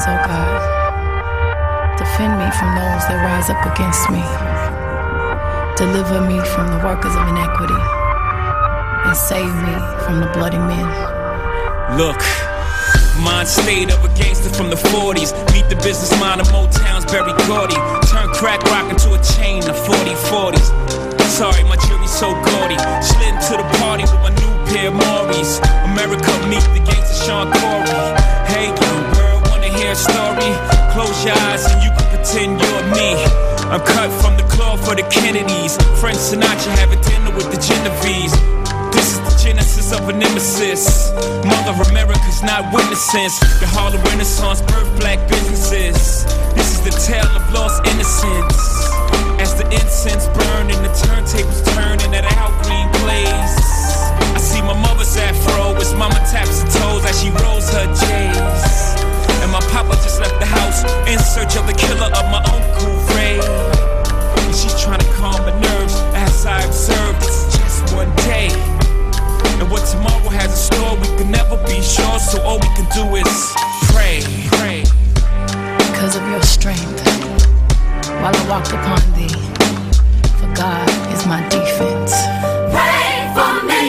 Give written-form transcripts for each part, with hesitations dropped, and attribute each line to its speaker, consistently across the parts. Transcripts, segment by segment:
Speaker 1: hands, O God. Defend me from those that rise up against me. Deliver me from the workers of iniquity, and save me from the bloody men.
Speaker 2: Look, mind state of a gangster from the 40s. Meet the business mind of Motown's Berry Gordy. Turn crack rock into a chain of 40/40s. Sorry, my jury's so gaudy. Slid into the party with my new pair of Maury's. America meet the gangster Sean Corey. Hey, young girl, wanna hear a story? Close your eyes and you can pretend you're me. I'm cut from the cloth for the Kennedys. Frank Sinatra having dinner with the Genovese. This is the genesis of a nemesis. Mother America's not witnessing the Harlem Renaissance birth black businesses. This is the tale of lost innocence. As the incense burn and the turntables turn and that Al Green plays, I see my mother's afro as mama taps her toes as she rolls her J's. And my papa just left the house in search of the killer of my Uncle Ray. And she's trying to calm my nerves as I observe this is just one day. And what tomorrow has in store we can never be sure, so all we can do is pray.
Speaker 1: Because of your strength, while I walked upon thee, for God is my defense.
Speaker 3: Pray for me.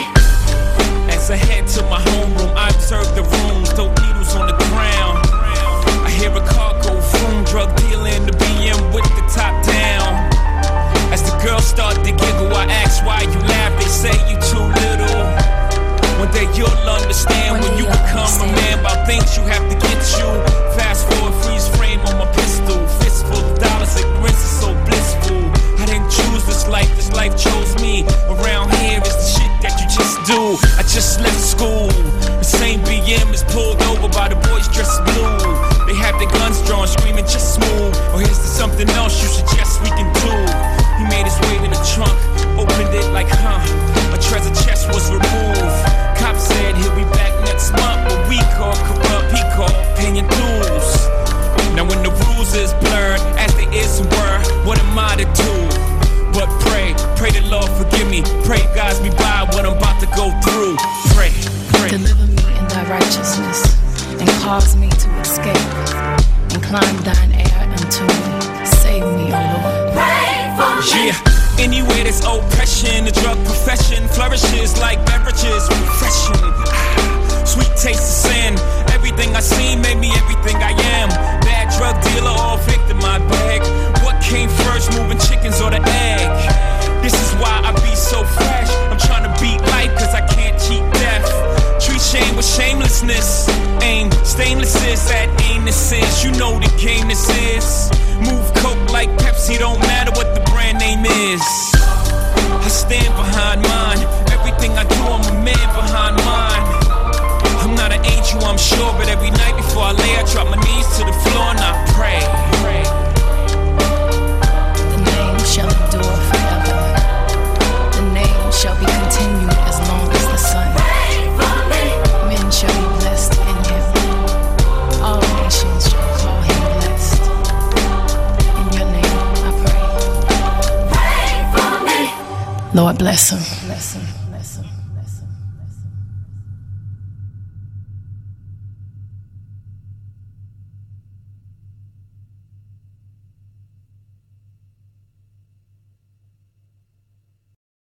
Speaker 2: As I head to my homeroom, I observe the rooms, dope needles on the ground. I hear a car go vroom, drug dealer in the BM with the top down. As the girls start to giggle, I ask why you laugh, they say you too little. One day you'll understand when you become a man about things you have to get you. Fast forward, freeze frame on my pistol. Fistful of dollars, ignorance is so blissful. I didn't choose this life chose me. Around here is the shit that you just do. I just left school. The same BM is pulled over by the boys dressed blue. They have their guns drawn, screaming just move. Or here's to something else you suggest we can do. He made his way to the trunk, opened it like a treasure chest was removed. Cop said he'll be back next month, but we call corrupt, he called paying dues. Now when the rules is blurred, as they is and were, what am I to do? But pray the Lord forgive me. Pray guides me by what I'm about to go through. Pray.
Speaker 1: Deliver me in thy righteousness, and cause me to escape, and climb thine air unto me. Save me, O Lord.
Speaker 3: Pray for me.
Speaker 2: Yeah. Anywhere there's oppression, the drug profession flourishes like beverages, refreshing. Sweet taste of sin. Everything I see made me everything I am. Bad drug dealer or victim, I beg. What came first, moving chickens or the egg? This is why I be so fresh. I'm trying to beat life cause I can't cheat death. Treat shame with shamelessness. Aim stainless is that innocence. You know the game this is. Move coke like Pepsi, don't matter what the brand name is. I stand behind mine. Everything I do, I'm a man behind mine. I'm not an angel, I'm sure, but every night before I lay, I drop my knees to the floor and I pray.
Speaker 1: The name shall endure forever. The name shall be continued as long as the sun. Men shall be blessed in him. All nations shall call him blessed. In your name I pray.
Speaker 3: Pray for me.
Speaker 1: Lord bless him.